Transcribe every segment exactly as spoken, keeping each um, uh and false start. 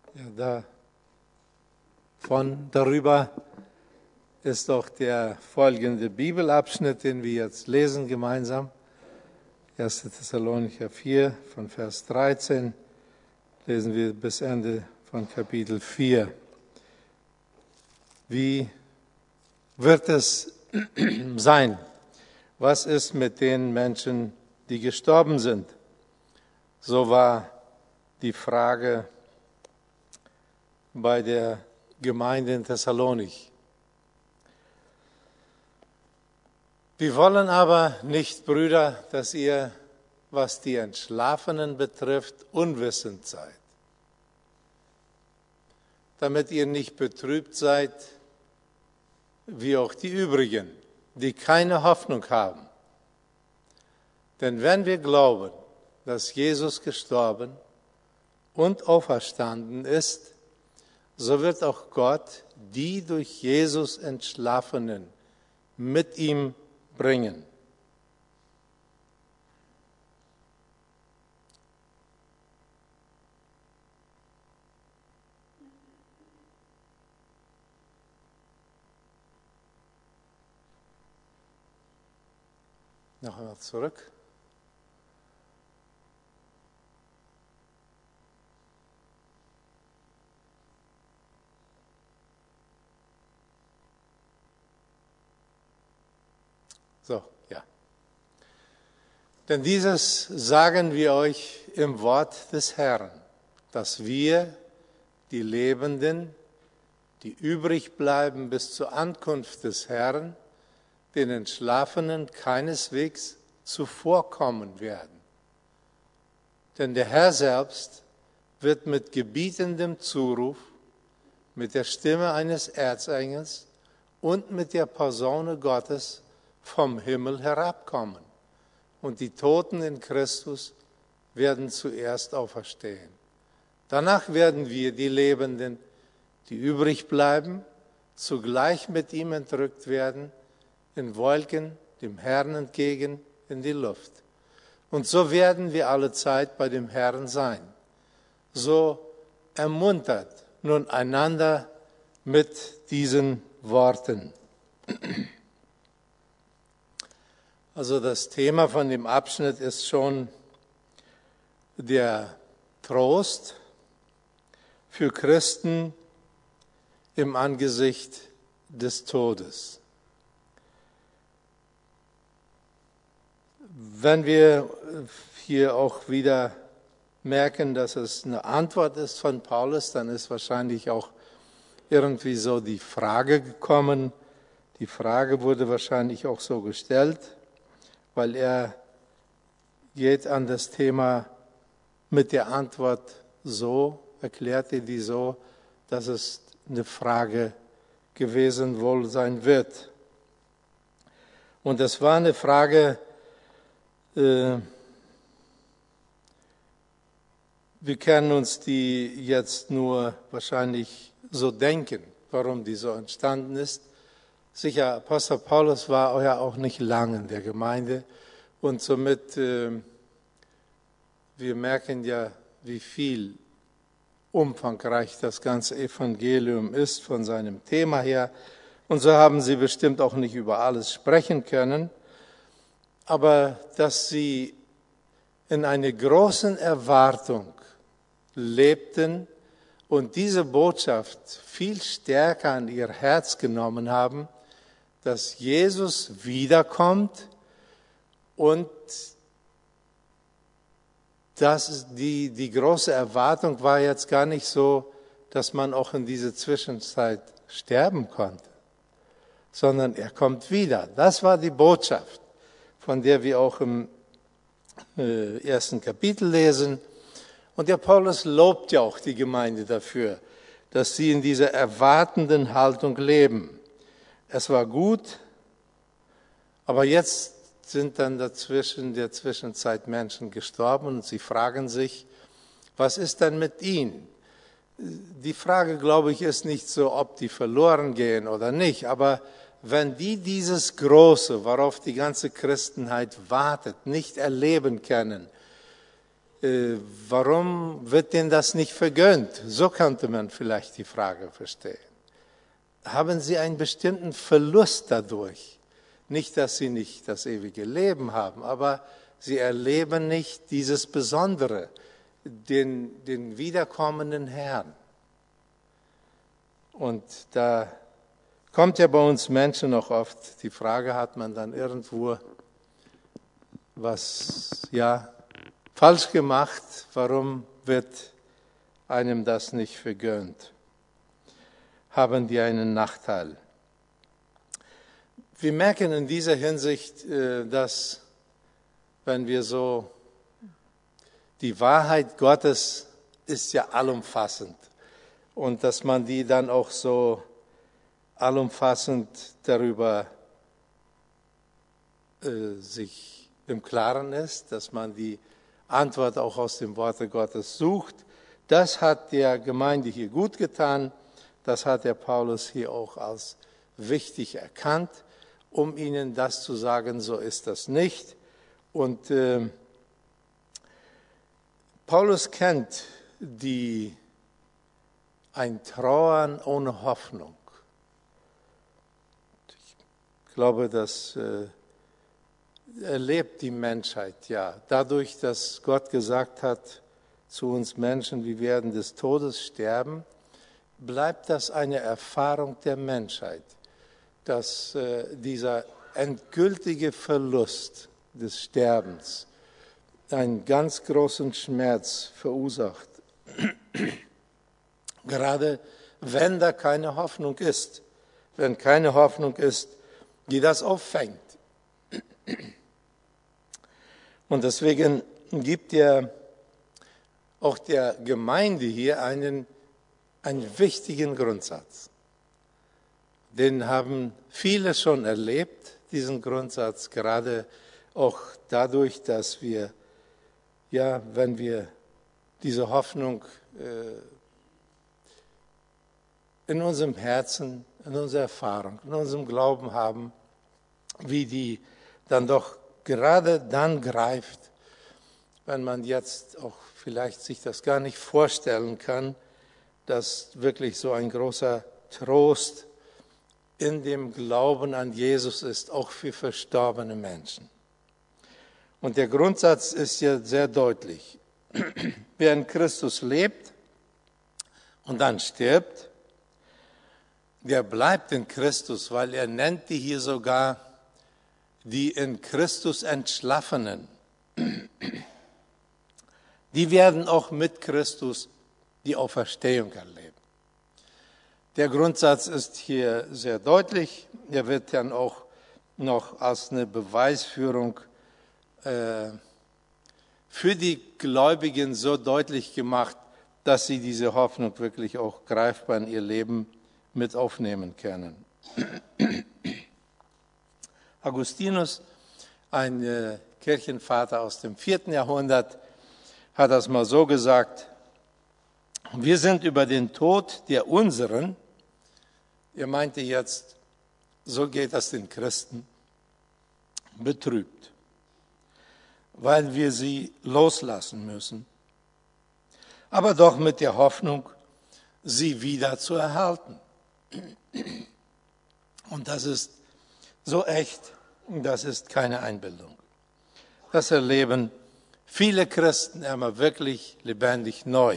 Ja, da von darüber ist auch der folgende Bibelabschnitt, den wir jetzt lesen gemeinsam. erster Thessalonicher vier von Vers dreizehn lesen wir bis Ende von Kapitel vier. Wie wird es sein? Was ist mit den Menschen, die gestorben sind? So war die Frage bei der Gemeinde in Thessalonich. Wir wollen aber nicht, Brüder, dass ihr, was die Entschlafenen betrifft, unwissend seid, damit ihr nicht betrübt seid, wie auch die übrigen, die keine Hoffnung haben. Denn wenn wir glauben, dass Jesus gestorben und auferstanden ist, so wird auch Gott die durch Jesus Entschlafenen mit ihm bringen. Noch einmal zurück. So, ja. Denn dieses sagen wir euch im Wort des Herrn, dass wir, die Lebenden, die übrig bleiben bis zur Ankunft des Herrn, den Entschlafenen keineswegs zuvorkommen werden. Denn der Herr selbst wird mit gebietendem Zuruf, mit der Stimme eines Erzengels und mit der Posaune Gottes vom Himmel herabkommen. Und die Toten in Christus werden zuerst auferstehen. Danach werden wir, die Lebenden, die übrig bleiben, zugleich mit ihm entrückt werden, in Wolken dem Herrn entgegen in die Luft. Und so werden wir alle Zeit bei dem Herrn sein. So ermuntert nun einander mit diesen Worten. Also das Thema von dem Abschnitt ist schon der Trost für Christen im Angesicht des Todes. Wenn wir hier auch wieder merken, dass es eine Antwort ist von Paulus, dann ist wahrscheinlich auch irgendwie so die Frage gekommen. Die Frage wurde wahrscheinlich auch so gestellt, weil er geht an das Thema mit der Antwort so, erklärt er die so, dass es eine Frage gewesen wohl sein wird. Und das war eine Frage, äh, wir können uns die jetzt nur wahrscheinlich so denken, warum die so entstanden ist. Sicher, Apostel Paulus war ja auch nicht lang in der Gemeinde und somit, äh, wir merken ja, wie viel umfangreich das ganze Evangelium ist von seinem Thema her. Und so haben sie bestimmt auch nicht über alles sprechen können, aber dass sie in einer großen Erwartung lebten und diese Botschaft viel stärker an ihr Herz genommen haben, dass Jesus wiederkommt und das die, die große Erwartung war jetzt gar nicht so, dass man auch in dieser Zwischenzeit sterben konnte, sondern er kommt wieder. Das war die Botschaft, von der wir auch im äh, ersten Kapitel lesen. Und der Paulus lobt ja auch die Gemeinde dafür, dass sie in dieser erwartenden Haltung leben. Es war gut, aber jetzt sind dann dazwischen der Zwischenzeit Menschen gestorben und sie fragen sich, was ist denn mit ihnen? Die Frage, glaube ich, ist nicht so, ob die verloren gehen oder nicht, aber wenn die dieses Große, worauf die ganze Christenheit wartet, nicht erleben können, äh, warum wird denen das nicht vergönnt? So könnte man vielleicht die Frage verstehen. Haben sie einen bestimmten Verlust dadurch? Nicht, dass sie nicht das ewige Leben haben, aber sie erleben nicht dieses Besondere, den, den wiederkommenden Herrn. Und da kommt ja bei uns Menschen auch oft die Frage, hat man dann irgendwo was ja falsch gemacht, warum wird einem das nicht vergönnt? Haben die einen Nachteil? Wir merken in dieser Hinsicht, dass wenn wir so, die Wahrheit Gottes ist ja allumfassend und dass man die dann auch so allumfassend darüber äh, sich im Klaren ist, dass man die Antwort auch aus dem Worte Gottes sucht. Das hat der Gemeinde hier gut getan, das hat der Paulus hier auch als wichtig erkannt, um ihnen das zu sagen, so ist das nicht. Und äh, Paulus kennt die, ein Trauern ohne Hoffnung. Ich glaube, das äh, erlebt die Menschheit ja. Dadurch, dass Gott gesagt hat zu uns Menschen, wir werden des Todes sterben, bleibt das eine Erfahrung der Menschheit, dass äh, dieser endgültige Verlust des Sterbens einen ganz großen Schmerz verursacht. Gerade wenn da keine Hoffnung ist, wenn keine Hoffnung ist, die das auffängt. Und deswegen gibt er auch der Gemeinde hier einen, einen wichtigen Grundsatz. Den haben viele schon erlebt, diesen Grundsatz, gerade auch dadurch, dass wir, ja, wenn wir diese Hoffnung äh, in unserem Herzen, in unserer Erfahrung, in unserem Glauben haben, wie die dann doch gerade dann greift, wenn man jetzt auch vielleicht sich das gar nicht vorstellen kann, dass wirklich so ein großer Trost in dem Glauben an Jesus ist, auch für verstorbene Menschen. Und der Grundsatz ist ja sehr deutlich. Wer in Christus lebt und dann stirbt, der bleibt in Christus, weil er nennt die hier sogar die in Christus Entschlaffenen. Die werden auch mit Christus die Auferstehung erleben. Der Grundsatz ist hier sehr deutlich. Er wird dann auch noch als eine Beweisführung äh, für die Gläubigen so deutlich gemacht, dass sie diese Hoffnung wirklich auch greifbar in ihr Leben mit aufnehmen können. Augustinus, ein äh, Kirchenvater aus dem vierten Jahrhundert, hat das mal so gesagt: Wir sind über den Tod der unseren, er meinte jetzt, so geht das den Christen, betrübt, weil wir sie loslassen müssen, aber doch mit der Hoffnung, sie wieder zu erhalten. Und das ist so echt, das ist keine Einbildung. Das erleben viele Christen immer wirklich lebendig neu.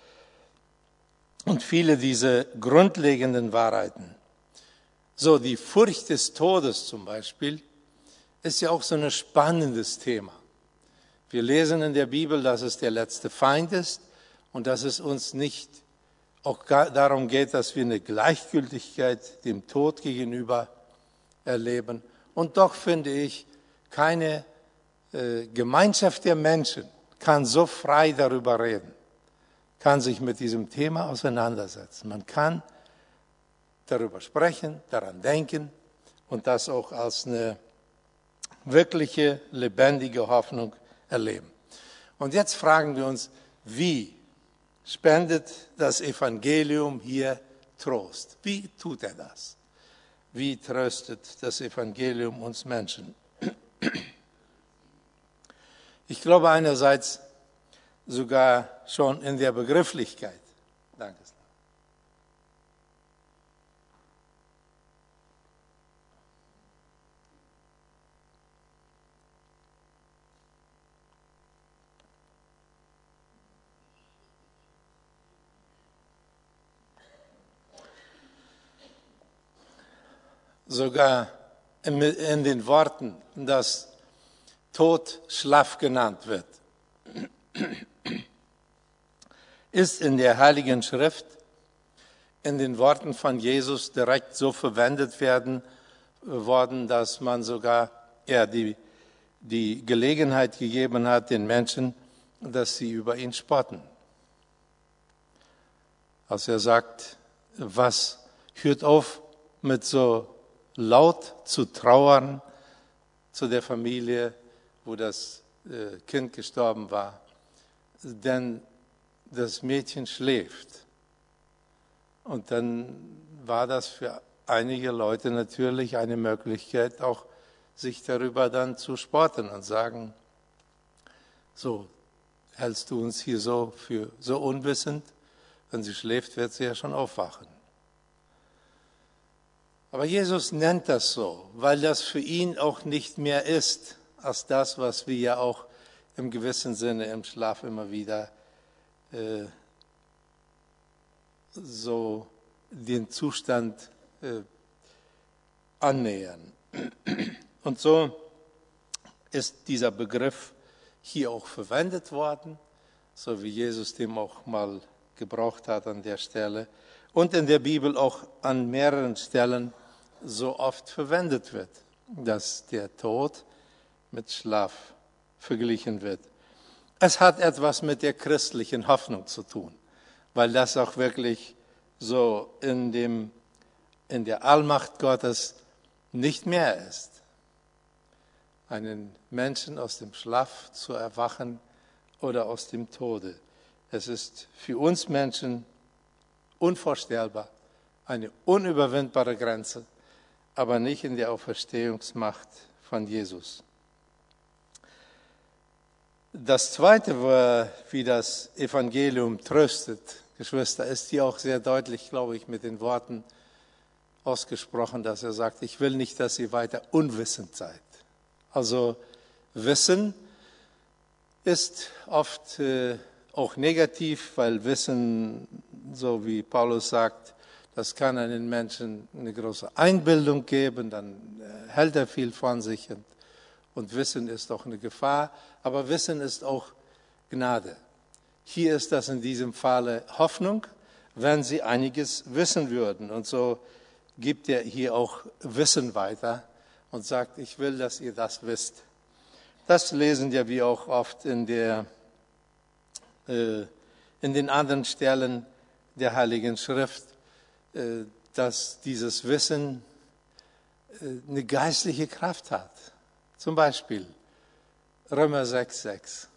Und viele diese grundlegenden Wahrheiten. So, die Furcht des Todes zum Beispiel ist ja auch so ein spannendes Thema. Wir lesen in der Bibel, dass es der letzte Feind ist und dass es uns nicht auch darum geht, dass wir eine Gleichgültigkeit dem Tod gegenüber erleben. Und doch finde ich, keine äh, Gemeinschaft der Menschen kann so frei darüber reden, kann sich mit diesem Thema auseinandersetzen. Man kann darüber sprechen, daran denken und das auch als eine wirkliche, lebendige Hoffnung erleben. Und jetzt fragen wir uns, wie spendet das Evangelium hier Trost? Wie tut er das? Wie tröstet das Evangelium uns Menschen? Ich glaube einerseits, sogar schon in der Begrifflichkeit. Danke. Sogar in, in den Worten, dass Tod Schlaf genannt wird, ist in der Heiligen Schrift in den Worten von Jesus direkt so verwendet werden worden, dass man sogar ja, die, die Gelegenheit gegeben hat, den Menschen, dass sie über ihn spotten. Als er sagt, was hört auf mit so laut zu trauern zu der Familie, wo das äh, Kind gestorben war, denn das Mädchen schläft. Und dann war das für einige Leute natürlich eine Möglichkeit, auch sich darüber dann zu spotten und sagen, so, hältst du uns hier so für so unwissend? Wenn sie schläft, wird sie ja schon aufwachen. Aber Jesus nennt das so, weil das für ihn auch nicht mehr ist, als das, was wir ja auch im gewissen Sinne im Schlaf immer wieder äh, so den Zustand äh, annähern. Und so ist dieser Begriff hier auch verwendet worden, so wie Jesus den auch mal gebraucht hat an der Stelle und in der Bibel auch an mehreren Stellen so oft verwendet wird, dass der Tod mit Schlaf verglichen wird. Es hat etwas mit der christlichen Hoffnung zu tun, weil das auch wirklich so in, dem, in der Allmacht Gottes nicht mehr ist. Einen Menschen aus dem Schlaf zu erwachen oder aus dem Tode. Es ist für uns Menschen unvorstellbar, eine unüberwindbare Grenze, aber nicht in der Auferstehungsmacht von Jesus. Das Zweite, wie das Evangelium tröstet, Geschwister, ist hier auch sehr deutlich, glaube ich, mit den Worten ausgesprochen, dass er sagt, ich will nicht, dass ihr weiter unwissend seid. Also Wissen ist oft äh, auch negativ, weil Wissen, so wie Paulus sagt, das kann einem Menschen eine große Einbildung geben, dann äh, hält er viel von sich und, und Wissen ist auch eine Gefahr, aber Wissen ist auch Gnade. Hier ist das in diesem Falle Hoffnung, wenn sie einiges wissen würden. Und so gibt er hier auch Wissen weiter und sagt, ich will, dass ihr das wisst. Das lesen ja wir auch oft in, der, äh, in den anderen Stellen der Heiligen Schrift, äh, dass dieses Wissen äh, eine geistliche Kraft hat. Zum Beispiel Römer sechs, sechs.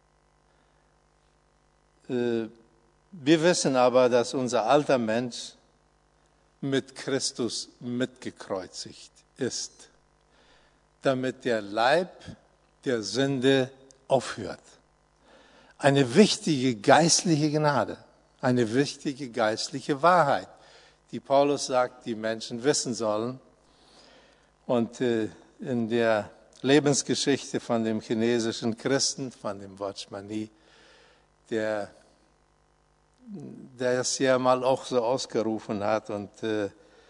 Äh, wir wissen aber, dass unser alter Mensch mit Christus mitgekreuzigt ist, damit der Leib der Sünde aufhört. Eine wichtige geistliche Gnade, eine wichtige geistliche Wahrheit, die Paulus sagt, die Menschen wissen sollen. Und äh, in der Lebensgeschichte von dem chinesischen Christen, von dem Watchman Nee, der, der es ja mal auch so ausgerufen hat und äh,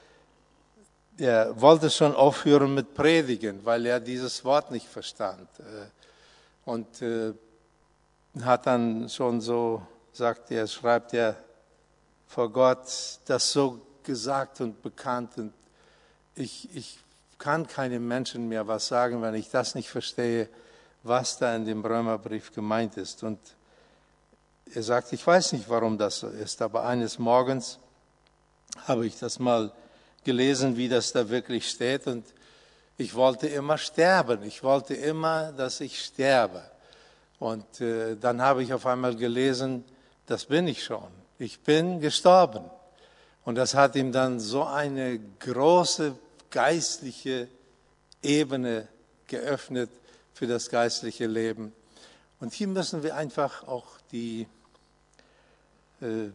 er wollte schon aufhören mit Predigen, weil er dieses Wort nicht verstand. Und äh, hat dann schon so, sagt er, schreibt er vor Gott, das so gesagt und bekannt. Und ich, ich kann keinem Menschen mehr was sagen, wenn ich das nicht verstehe, was da in dem Römerbrief gemeint ist. Und er sagt, ich weiß nicht, warum das so ist, aber eines Morgens habe ich das mal gelesen, wie das da wirklich steht, und ich wollte immer sterben. Ich wollte immer, dass ich sterbe. Und äh, dann habe ich auf einmal gelesen, das bin ich schon. Ich bin gestorben. Und das hat ihm dann so eine große geistliche Ebene geöffnet für das geistliche Leben. Und hier müssen wir einfach auch die äh,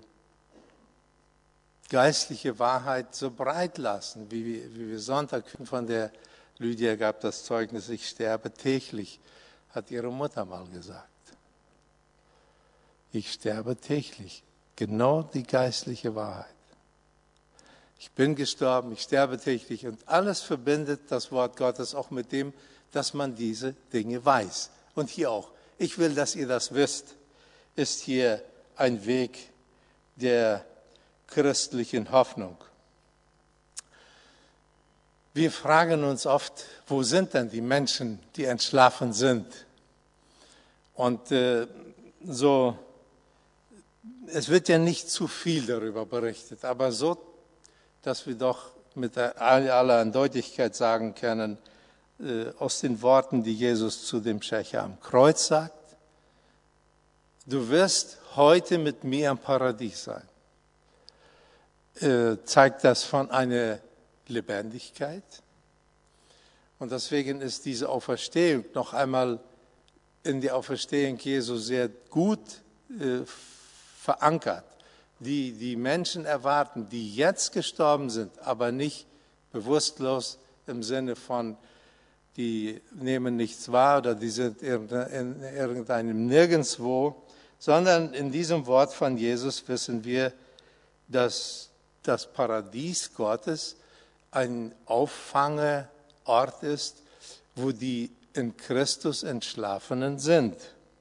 geistliche Wahrheit so breit lassen, wie wir, wie wir Sonntag von der Lydia gab das Zeugnis, ich sterbe täglich, hat ihre Mutter mal gesagt. Ich sterbe täglich. Genau die geistliche Wahrheit. Ich bin gestorben, ich sterbe täglich und alles verbindet das Wort Gottes auch mit dem, dass man diese Dinge weiß. Und hier auch. Ich will, dass ihr das wisst, ist hier ein Weg der christlichen Hoffnung. Wir fragen uns oft, wo sind denn die Menschen, die entschlafen sind? Und äh, so, es wird ja nicht zu viel darüber berichtet, aber so, dass wir doch mit aller Deutlichkeit sagen können, äh, aus den Worten, die Jesus zu dem Schächer am Kreuz sagt, du wirst heute mit mir im Paradies sein. Äh, zeigt das von einer Lebendigkeit. Und deswegen ist diese Auferstehung noch einmal in die Auferstehung Jesu sehr gut äh, verankert, die die Menschen erwarten, die jetzt gestorben sind, aber nicht bewusstlos im Sinne von, die nehmen nichts wahr oder die sind in irgendeinem Nirgendwo, sondern in diesem Wort von Jesus wissen wir, dass das Paradies Gottes ein Auffangeort ist, wo die in Christus Entschlafenen sind.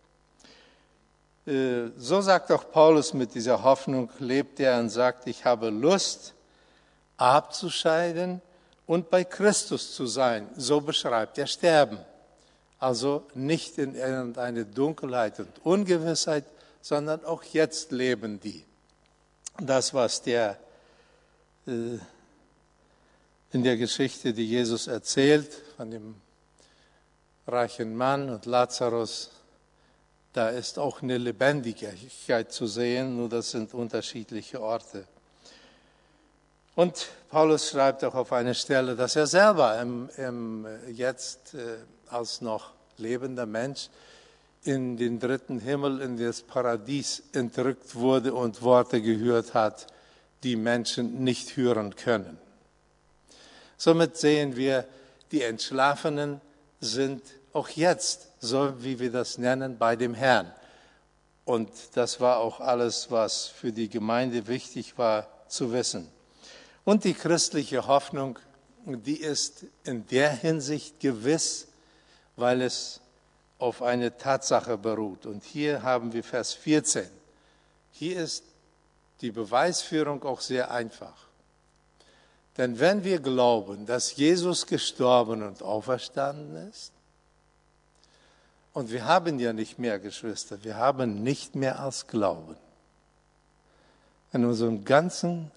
So sagt auch Paulus mit dieser Hoffnung, lebt er und sagt, ich habe Lust abzuscheiden und bei Christus zu sein. So beschreibt er Sterben. Also nicht in irgendeine Dunkelheit und Ungewissheit, sondern auch jetzt leben die. Das, was der äh, in der Geschichte, die Jesus erzählt, von dem reichen Mann und Lazarus, da ist auch eine Lebendigkeit zu sehen, nur das sind unterschiedliche Orte. Und Paulus schreibt auch auf eine Stelle, dass er selber im, im jetzt äh, als noch lebender Mensch in den dritten Himmel, in das Paradies entrückt wurde und Worte gehört hat, die Menschen nicht hören können. Somit sehen wir, die Entschlafenen sind auch jetzt, so wie wir das nennen, bei dem Herrn. Und das war auch alles, was für die Gemeinde wichtig war zu wissen. Und die christliche Hoffnung, die ist in der Hinsicht gewiss, weil es auf eine Tatsache beruht. Und hier haben wir Vers vierzehn. Hier ist die Beweisführung auch sehr einfach. Denn wenn wir glauben, dass Jesus gestorben und auferstanden ist, und wir haben ja nicht mehr, Geschwister, wir haben nicht mehr als Glauben. In unserem ganzen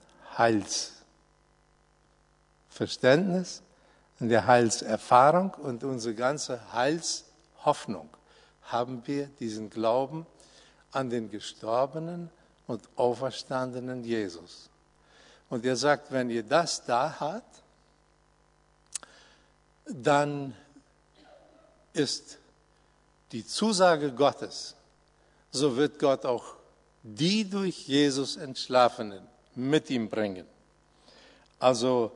Heilsverständnis, in der Heilserfahrung und unsere ganze Heilshoffnung haben wir diesen Glauben an den gestorbenen und auferstandenen Jesus. Und er sagt, wenn ihr das da habt, dann ist die Zusage Gottes, so wird Gott auch die durch Jesus Entschlafenen mit ihm bringen. Also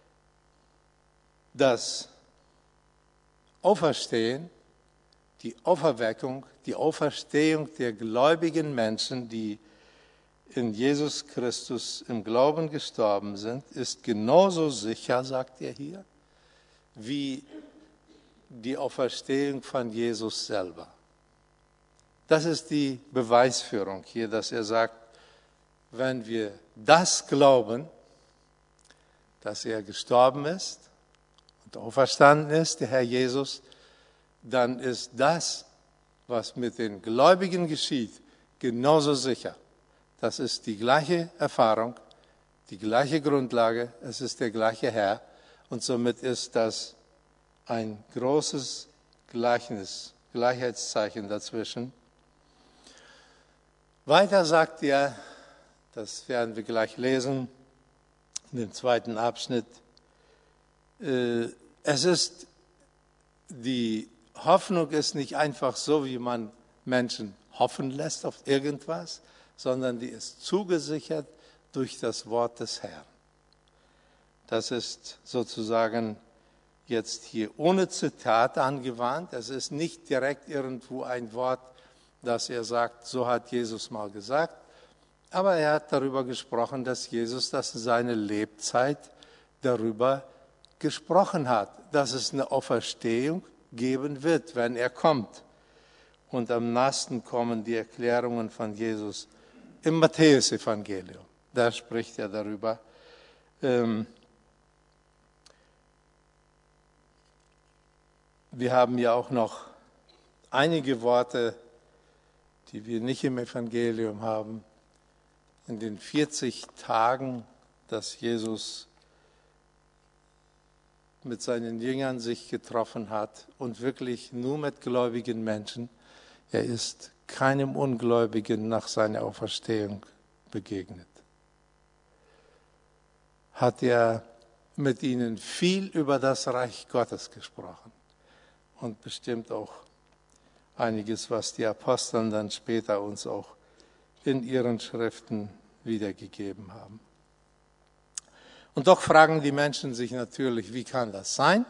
das Auferstehen, die Auferweckung, die Auferstehung der gläubigen Menschen, die in Jesus Christus im Glauben gestorben sind, ist genauso sicher, sagt er hier, wie die Auferstehung von Jesus selber. Das ist die Beweisführung hier, dass er sagt, wenn wir das glauben, dass er gestorben ist und auferstanden ist, der Herr Jesus, dann ist das, was mit den Gläubigen geschieht, genauso sicher. Das ist die gleiche Erfahrung, die gleiche Grundlage, es ist der gleiche Herr und somit ist das ein großes Gleichnis, Gleichheitszeichen dazwischen. Weiter sagt er, das werden wir gleich lesen, in dem zweiten Abschnitt, äh, es ist, die Hoffnung ist nicht einfach so, wie man Menschen hoffen lässt auf irgendwas, sondern die ist zugesichert durch das Wort des Herrn. Das ist sozusagen jetzt hier ohne Zitat angewandt. Es ist nicht direkt irgendwo ein Wort, das er sagt, so hat Jesus mal gesagt. Aber er hat darüber gesprochen, dass Jesus das in seiner Lebzeit darüber gesprochen hat, dass es eine Auferstehung geben wird, wenn er kommt. Und am nahesten kommen die Erklärungen von Jesus im Matthäus-Evangelium. Da spricht er darüber. Ähm, wir haben ja auch noch einige Worte, die wir nicht im Evangelium haben. In den vierzig Tagen, dass Jesus mit seinen Jüngern sich getroffen hat und wirklich nur mit gläubigen Menschen. Er ist keinem Ungläubigen nach seiner Auferstehung begegnet. Hat er mit ihnen viel über das Reich Gottes gesprochen und bestimmt auch einiges, was die Apostel dann später uns auch in ihren Schriften wiedergegeben haben. Und doch fragen die Menschen sich natürlich, wie kann das sein?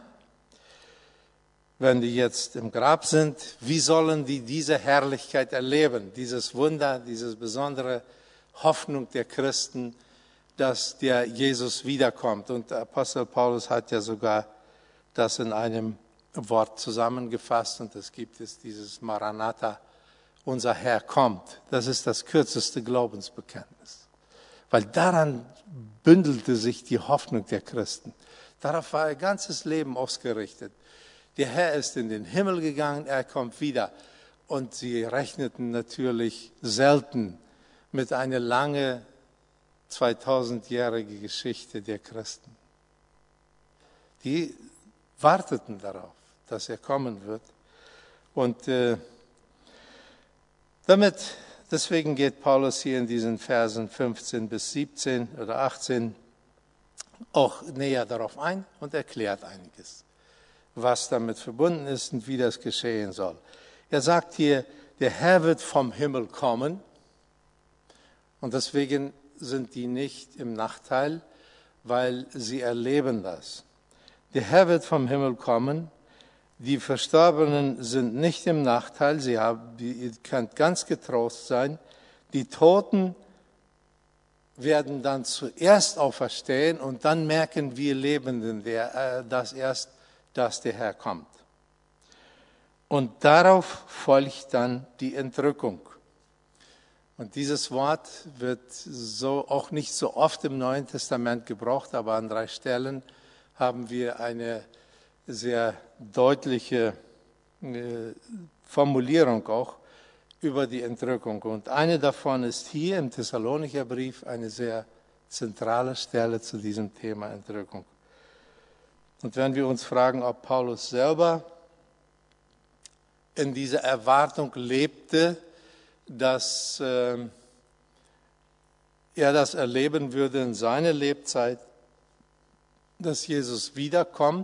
Wenn die jetzt im Grab sind, wie sollen die diese Herrlichkeit erleben, dieses Wunder, diese besondere Hoffnung der Christen, dass der Jesus wiederkommt? Und der Apostel Paulus hat ja sogar das in einem Wort zusammengefasst und es gibt es dieses Maranatha, unser Herr kommt. Das ist das kürzeste Glaubensbekenntnis, weil daran bündelte sich die Hoffnung der Christen. Darauf war ihr ganzes Leben ausgerichtet. Der Herr ist in den Himmel gegangen, er kommt wieder. Und sie rechneten natürlich selten mit einer lange zweitausendjährige Geschichte der Christen. Die warteten darauf, dass er kommen wird. Und äh, damit, deswegen geht Paulus hier in diesen Versen fünfzehn bis siebzehn oder achtzehn auch näher darauf ein und erklärt einiges, was damit verbunden ist und wie das geschehen soll. Er sagt hier, der Herr wird vom Himmel kommen und deswegen sind die nicht im Nachteil, weil sie erleben das. Der Herr wird vom Himmel kommen, die Verstorbenen sind nicht im Nachteil, sie haben, ihr könnt ganz getrost sein, die Toten werden dann zuerst auferstehen und dann merken wir Lebenden, der, äh, dass erst, dass der Herr kommt. Und darauf folgt dann die Entrückung. Und dieses Wort wird so auch nicht so oft im Neuen Testament gebraucht, aber an drei Stellen haben wir eine sehr deutliche äh, Formulierung auch über die Entrückung. Und eine davon ist hier im Thessalonicher Brief eine sehr zentrale Stelle zu diesem Thema Entrückung. Und wenn wir uns fragen, ob Paulus selber in dieser Erwartung lebte, dass äh, er das erleben würde in seiner Lebzeit, dass Jesus wiederkommt,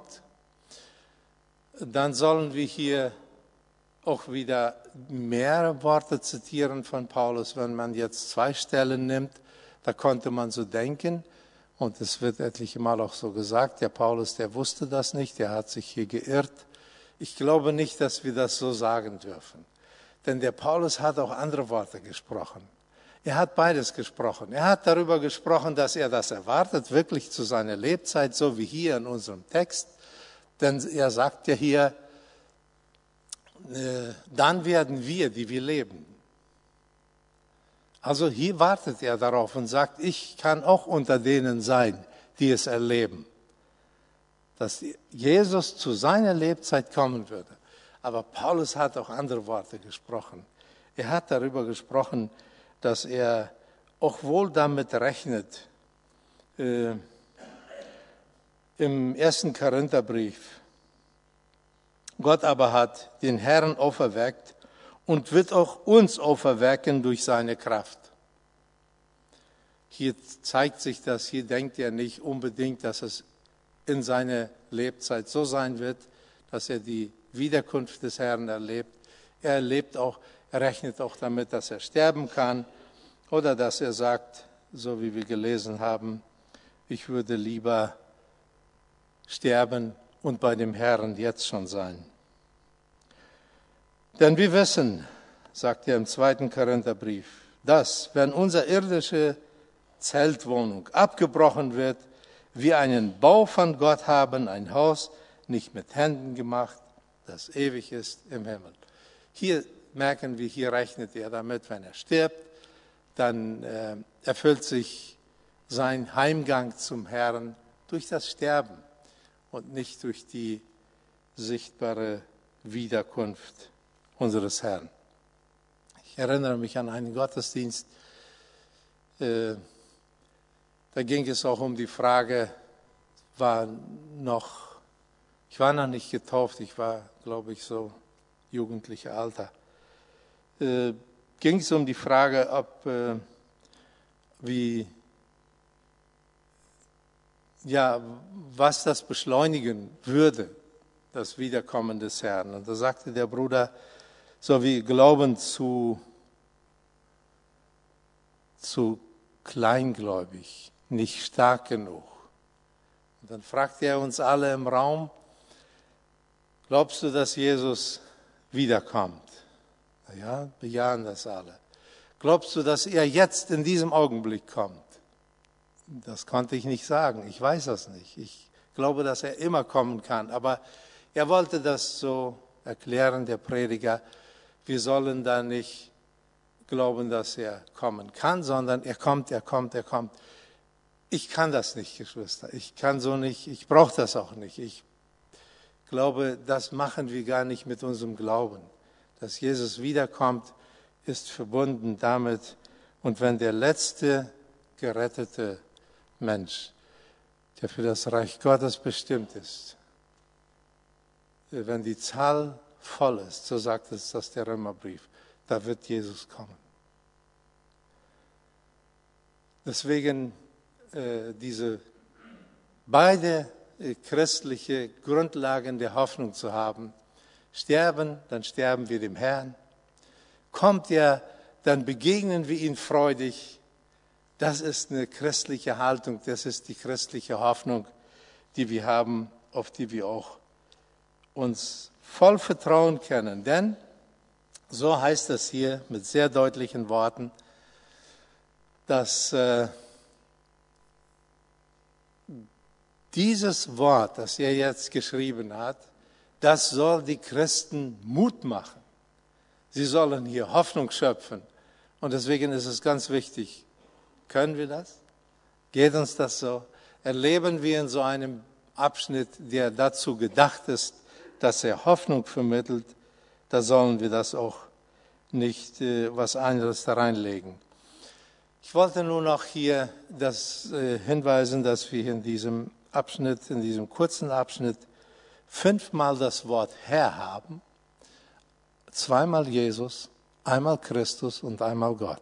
dann sollen wir hier auch wieder mehrere Worte zitieren von Paulus. Wenn man jetzt zwei Stellen nimmt, da konnte man so denken, und es wird etliche Mal auch so gesagt, der Paulus, der wusste das nicht, der hat sich hier geirrt. Ich glaube nicht, dass wir das so sagen dürfen, denn der Paulus hat auch andere Worte gesprochen. Er hat beides gesprochen. Er hat darüber gesprochen, dass er das erwartet, wirklich zu seiner Lebzeit, so wie hier in unserem Text. Denn er sagt ja hier, äh, dann werden wir, die wir leben. Also hier wartet er darauf und sagt, ich kann auch unter denen sein, die es erleben. Dass Jesus zu seiner Lebzeit kommen würde. Aber Paulus hat auch andere Worte gesprochen. Er hat darüber gesprochen, dass er auch wohl damit rechnet, äh, im ersten Korintherbrief, Gott aber hat den Herrn auferweckt und wird auch uns auferwecken durch seine Kraft. Hier zeigt sich das, hier denkt er nicht unbedingt, dass es in seiner Lebzeit so sein wird, dass er die Wiederkunft des Herrn erlebt. Er erlebt auch, er rechnet auch damit, dass er sterben kann oder dass er sagt, so wie wir gelesen haben, ich würde lieber sterben und bei dem Herrn jetzt schon sein. Denn wir wissen, sagt er im zweiten Korintherbrief, dass, wenn unsere irdische Zeltwohnung abgebrochen wird, wir einen Bau von Gott haben, ein Haus, nicht mit Händen gemacht, das ewig ist im Himmel. Hier merken wir, hier rechnet er damit, wenn er stirbt, dann äh, erfüllt sich sein Heimgang zum Herrn durch das Sterben und nicht durch die sichtbare Wiederkunft unseres Herrn. Ich erinnere mich an einen Gottesdienst, äh, da ging es auch um die Frage, war noch, ich war noch nicht getauft, ich war, glaube ich, so jugendlicher Alter, äh, ging es um die Frage, ob, äh, wie, ja, was das beschleunigen würde, das Wiederkommen des Herrn. Und da sagte der Bruder, so wie Glauben zu, zu kleingläubig, nicht stark genug. Und dann fragte er uns alle im Raum, glaubst du, dass Jesus wiederkommt? Na ja, bejahen das alle. Glaubst du, dass er jetzt in diesem Augenblick kommt? Das konnte ich nicht sagen, ich weiß das nicht. Ich glaube, dass er immer kommen kann, aber er wollte das so erklären, der Prediger, wir sollen da nicht glauben, dass er kommen kann, sondern er kommt, er kommt, er kommt. Ich kann das nicht, Geschwister. Ich kann so nicht, ich brauche das auch nicht. Ich glaube, das machen wir gar nicht mit unserem Glauben. Dass Jesus wiederkommt, ist verbunden damit. Und wenn der letzte gerettete Mensch, der für das Reich Gottes bestimmt ist, wenn die Zahl voll ist, so sagt es das der Römerbrief, da wird Jesus kommen. Deswegen äh, diese beide äh, christliche Grundlagen der Hoffnung zu haben. Sterben, dann sterben wir dem Herrn. Kommt er, dann begegnen wir ihn freudig. Das ist eine christliche Haltung, das ist die christliche Hoffnung, die wir haben, auf die wir auch uns voll vertrauen können. Denn, so heißt es hier mit sehr deutlichen Worten, dass äh, dieses Wort, das er jetzt geschrieben hat, das soll die Christen Mut machen. Sie sollen hier Hoffnung schöpfen. Und deswegen ist es ganz wichtig, können wir das? Geht uns das so? Erleben wir in so einem Abschnitt, der dazu gedacht ist, dass er Hoffnung vermittelt, da sollen wir das auch nicht äh, was anderes da reinlegen. Ich wollte nur noch hier das äh, hinweisen, dass wir in diesem Abschnitt, in diesem kurzen Abschnitt, fünfmal das Wort Herr haben, zweimal Jesus, einmal Christus und einmal Gott.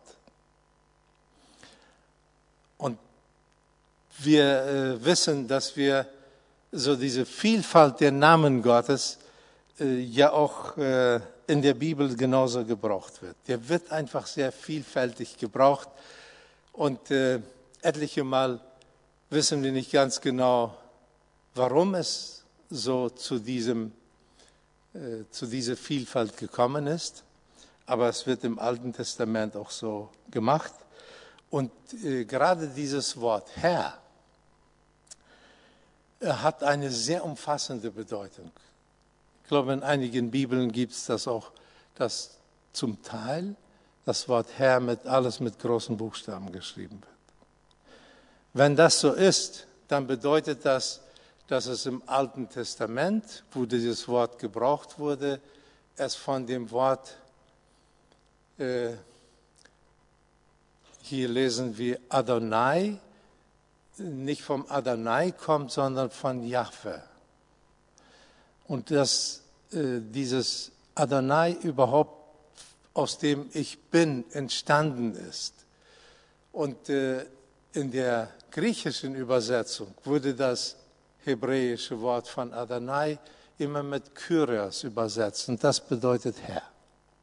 Und wir äh, wissen, dass wir so diese Vielfalt der Namen Gottes äh, ja auch äh, in der Bibel genauso gebraucht wird. Der wird einfach sehr vielfältig gebraucht und äh, etliche Mal wissen wir nicht ganz genau, warum es so zu diesem, äh, zu dieser Vielfalt gekommen ist. Aber es wird im Alten Testament auch so gemacht. Und äh, gerade dieses Wort Herr hat eine sehr umfassende Bedeutung. Ich glaube, in einigen Bibeln gibt es das auch, dass zum Teil das Wort Herr mit alles mit großen Buchstaben geschrieben wird. Wenn das so ist, dann bedeutet das, dass es im Alten Testament, wo dieses Wort gebraucht wurde, es von dem Wort, äh, hier lesen wir Adonai, nicht vom Adonai kommt, sondern von Jahwe. Und dass äh, dieses Adonai überhaupt aus dem Ich Bin entstanden ist. Und äh, in der griechischen Übersetzung wurde das hebräische Wort von Adonai immer mit Kyrios übersetzt. Und das bedeutet Herr.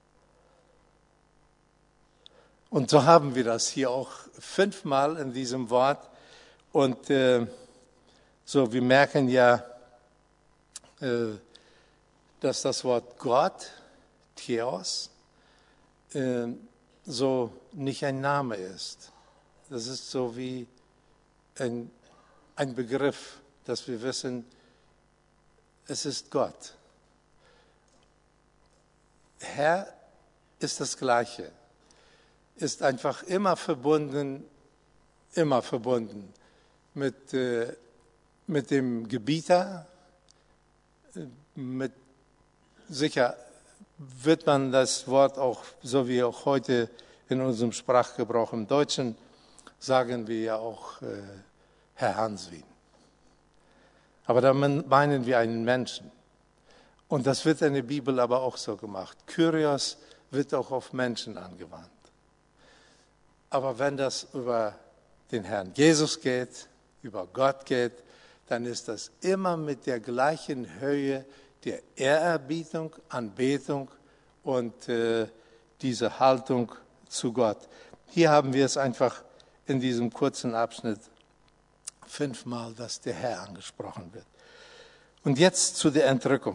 Und so haben wir das hier auch fünfmal in diesem Wort. Und äh, so, wir merken ja, äh, dass das Wort Gott, Theos, äh, so nicht ein Name ist. Das ist so wie ein, ein Begriff, dass wir wissen, es ist Gott. Herr ist das Gleiche, ist einfach immer verbunden, immer verbunden mit, äh, mit dem Gebieter. Mit, sicher wird man das Wort auch, so wie auch heute in unserem Sprachgebrauch im Deutschen, sagen wir ja auch äh, Herr Hanswin. Aber damit meinen wir einen Menschen. Und das wird in der Bibel aber auch so gemacht. Kyrios wird auch auf Menschen angewandt. Aber wenn das über den Herrn Jesus geht, über Gott geht, dann ist das immer mit der gleichen Höhe der Ehrerbietung, Anbetung und äh, diese Haltung zu Gott. Hier haben wir es einfach in diesem kurzen Abschnitt fünfmal, dass der Herr angesprochen wird. Und jetzt zu der Entrückung.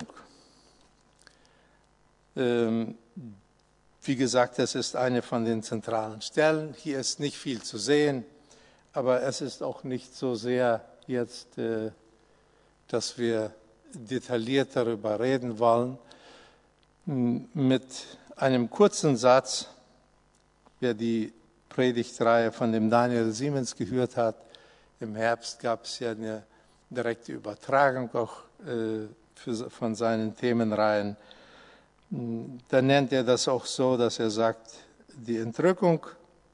Ähm, wie gesagt, das ist eine von den zentralen Stellen. Hier ist nicht viel zu sehen, aber es ist auch nicht so sehr jetzt, äh, dass wir detailliert darüber reden wollen. Mit einem kurzen Satz, wer die Predigtreihe von dem Daniel Siemens gehört hat, im Herbst gab es ja eine direkte Übertragung auch äh, für, von seinen Themenreihen. Da nennt er das auch so, dass er sagt, die Entrückung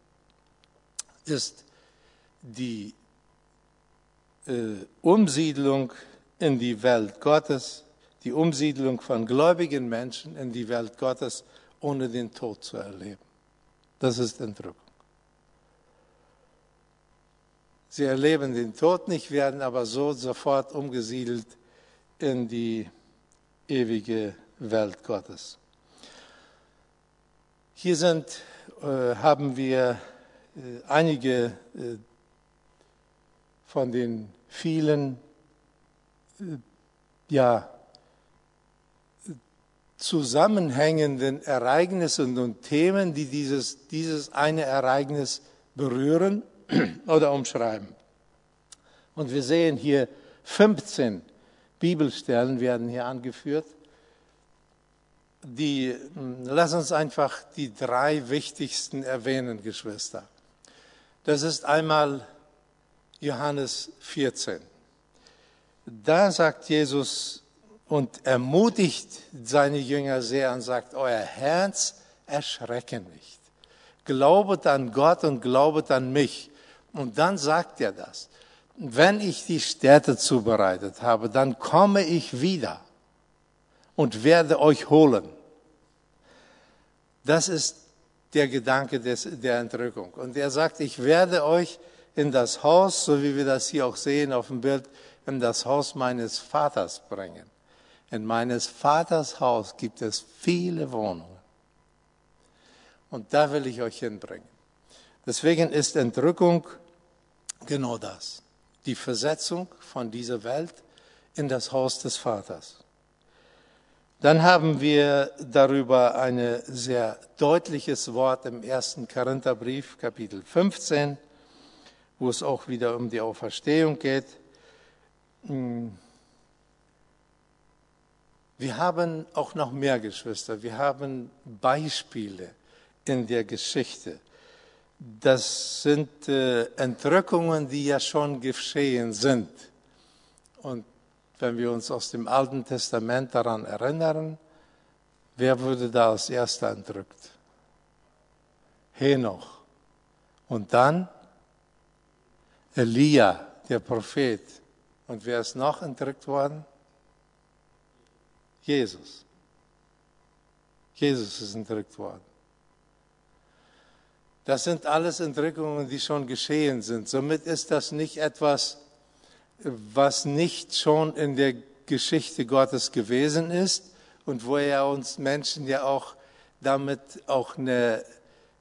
ist die äh, Umsiedlung in die Welt Gottes, die Umsiedlung von gläubigen Menschen in die Welt Gottes, ohne den Tod zu erleben. Das ist Entrückung. Sie erleben den Tod nicht, werden aber so sofort umgesiedelt in die ewige Welt Gottes. Hier sind, äh, haben wir äh, einige äh, von den vielen äh, ja, zusammenhängenden Ereignissen und Themen, die dieses, dieses eine Ereignis berühren oder umschreiben. Und wir sehen hier fünfzehn Bibelstellen werden hier angeführt. Die, lass uns einfach die drei wichtigsten erwähnen, Geschwister. Das ist einmal Johannes vierzehn. Da sagt Jesus und ermutigt seine Jünger sehr und sagt, euer Herz erschrecke nicht. Glaubet an Gott und glaubet an mich. Und dann sagt er das. Wenn ich die Städte zubereitet habe, dann komme ich wieder und werde euch holen. Das ist der Gedanke des, der Entrückung. Und er sagt, ich werde euch in das Haus, so wie wir das hier auch sehen auf dem Bild, in das Haus meines Vaters bringen. In meines Vaters Haus gibt es viele Wohnungen. Und da will ich euch hinbringen. Deswegen ist Entrückung genau das. Die Versetzung von dieser Welt in das Haus des Vaters. Dann haben wir darüber ein sehr deutliches Wort im ersten Korintherbrief, Kapitel fünfzehn, wo es auch wieder um die Auferstehung geht. Wir haben auch noch mehr Geschwister. Wir haben Beispiele in der Geschichte. Das sind äh, Entrückungen, die ja schon geschehen sind. Und wenn wir uns aus dem Alten Testament daran erinnern, wer wurde da als erster entrückt? Henoch. Und dann Elia, der Prophet. Und wer ist noch entrückt worden? Jesus. Jesus ist entrückt worden. Das sind alles Entrückungen, die schon geschehen sind. Somit ist das nicht etwas, was nicht schon in der Geschichte Gottes gewesen ist und wo er uns Menschen ja auch damit auch eine,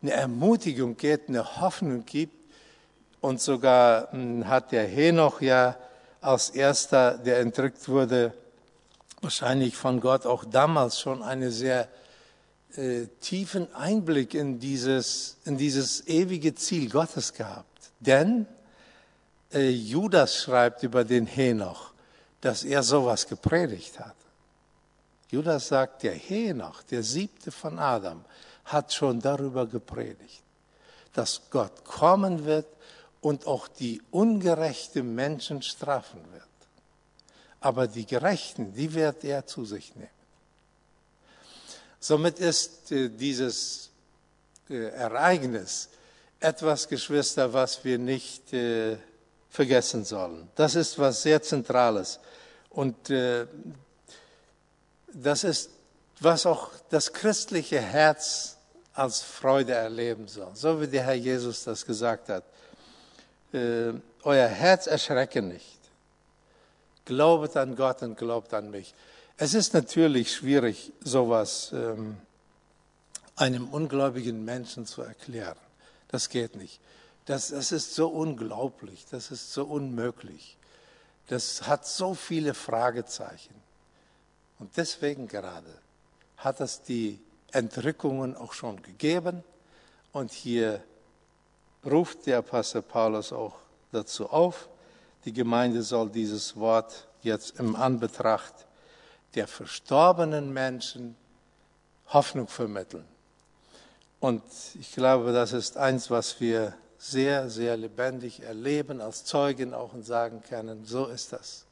eine Ermutigung gibt, eine Hoffnung gibt. Und sogar mh, hat der Henoch ja als erster, der entrückt wurde, wahrscheinlich von Gott auch damals schon einen sehr äh, tiefen Einblick in dieses, in dieses ewige Ziel Gottes gehabt. Denn äh, Judas schreibt über den Henoch, dass er sowas gepredigt hat. Judas sagt, der Henoch, der siebte von Adam, hat schon darüber gepredigt, dass Gott kommen wird und auch die ungerechten Menschen strafen wird. Aber die Gerechten, die wird er zu sich nehmen. Somit ist äh, dieses äh, Ereignis etwas, Geschwister, was wir nicht äh, vergessen sollen. Das ist was sehr Zentrales. Und äh, das ist, was auch das christliche Herz als Freude erleben soll. So wie der Herr Jesus das gesagt hat. Äh, euer Herz erschrecke nicht. Glaubet an Gott und glaubt an mich. Es ist natürlich schwierig, sowas ähm, einem ungläubigen Menschen zu erklären. Das geht nicht. Das, das ist so unglaublich, das ist so unmöglich. Das hat so viele Fragezeichen. Und deswegen gerade hat es die Entrückungen auch schon gegeben. Und hier ruft der Apostel Paulus auch dazu auf, die Gemeinde soll dieses Wort jetzt im Anbetracht der verstorbenen Menschen Hoffnung vermitteln. Und ich glaube, das ist eins, was wir sehr, sehr lebendig erleben, als Zeugen auch und sagen können, so ist das.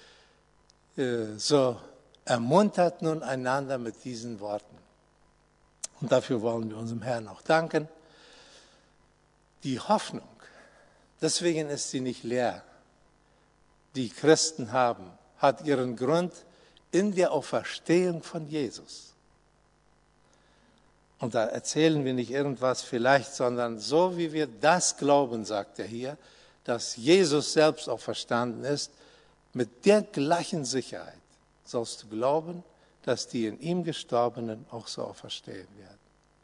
So ermuntert nun einander mit diesen Worten. Und dafür wollen wir unserem Herrn auch danken. Die Hoffnung, deswegen ist sie nicht leer, die Christen haben, hat ihren Grund in der Auferstehung von Jesus. Und da erzählen wir nicht irgendwas vielleicht, sondern so wie wir das glauben, sagt er hier, dass Jesus selbst auferstanden ist, mit der gleichen Sicherheit sollst du glauben, dass die in ihm Gestorbenen auch so auferstehen werden.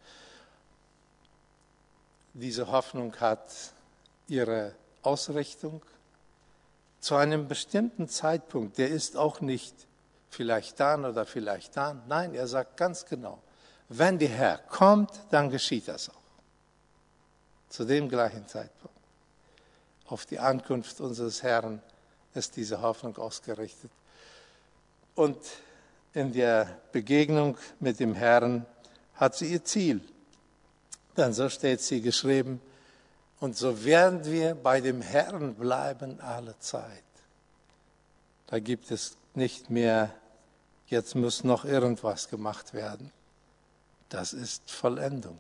Diese Hoffnung hat ihre Ausrichtung zu einem bestimmten Zeitpunkt. Der ist auch nicht vielleicht dann oder vielleicht dann. Nein, er sagt ganz genau, wenn der Herr kommt, dann geschieht das auch. Zu dem gleichen Zeitpunkt. Auf die Ankunft unseres Herrn ist diese Hoffnung ausgerichtet. Und in der Begegnung mit dem Herrn hat sie ihr Ziel. Denn so steht sie geschrieben, und so werden wir bei dem Herrn bleiben alle Zeit. Da gibt es nicht mehr, jetzt muss noch irgendwas gemacht werden. Das ist Vollendung.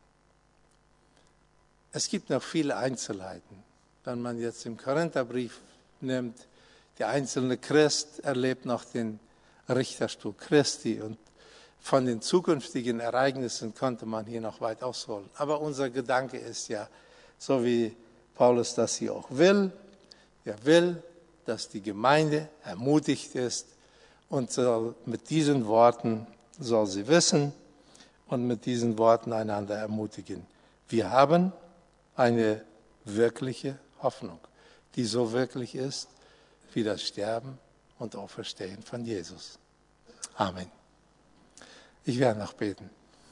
Es gibt noch viele Einzelheiten. Wenn man jetzt den Korintherbrief nimmt, der einzelne Christ erlebt noch den Richterstuhl Christi und von den zukünftigen Ereignissen konnte man hier noch weit ausholen. Aber unser Gedanke ist ja, so wie Paulus das hier auch will, er will, dass die Gemeinde ermutigt ist und soll mit diesen Worten soll sie wissen und mit diesen Worten einander ermutigen. Wir haben eine wirkliche Hoffnung, die so wirklich ist wie das Sterben und Auferstehen von Jesus. Amen. Ich werde noch beten.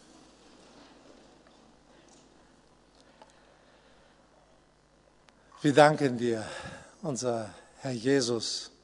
Wir danken dir, unser Herr Jesus,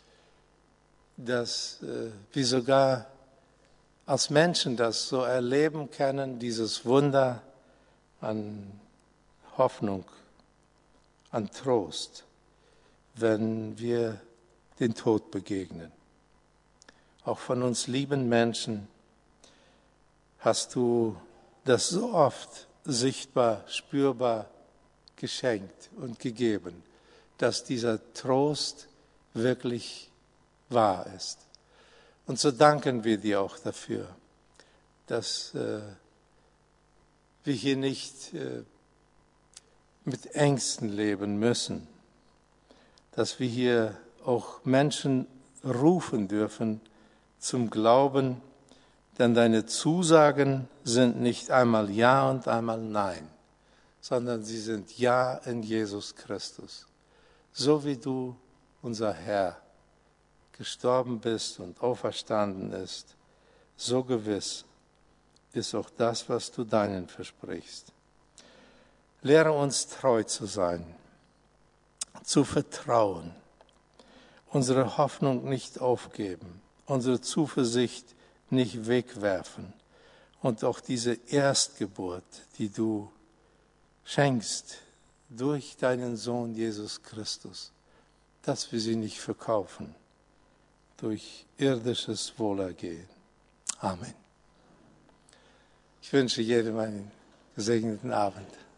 dass äh, wir sogar als Menschen das so erleben können, dieses Wunder an Hoffnung, an Trost, wenn wir den Tod begegnen. Auch von uns lieben Menschen hast du das so oft sichtbar, spürbar geschenkt und gegeben, dass dieser Trost wirklich wahr ist. Und so danken wir dir auch dafür, dass äh, wir hier nicht äh, mit Ängsten leben müssen, dass wir hier auch Menschen rufen dürfen zum Glauben, Denn deine Zusagen sind nicht einmal Ja und einmal Nein, sondern sie sind Ja in Jesus Christus. So wie du, unser Herr, gestorben bist und auferstanden ist, so gewiss ist auch das, was du deinen versprichst. Lehre uns treu zu sein, zu vertrauen, unsere Hoffnung nicht aufgeben, unsere Zuversicht nicht wegwerfen und auch diese Erstgeburt, die du schenkst durch deinen Sohn Jesus Christus, dass wir sie nicht verkaufen durch irdisches Wohlergehen. Amen. Ich wünsche jedem einen gesegneten Abend.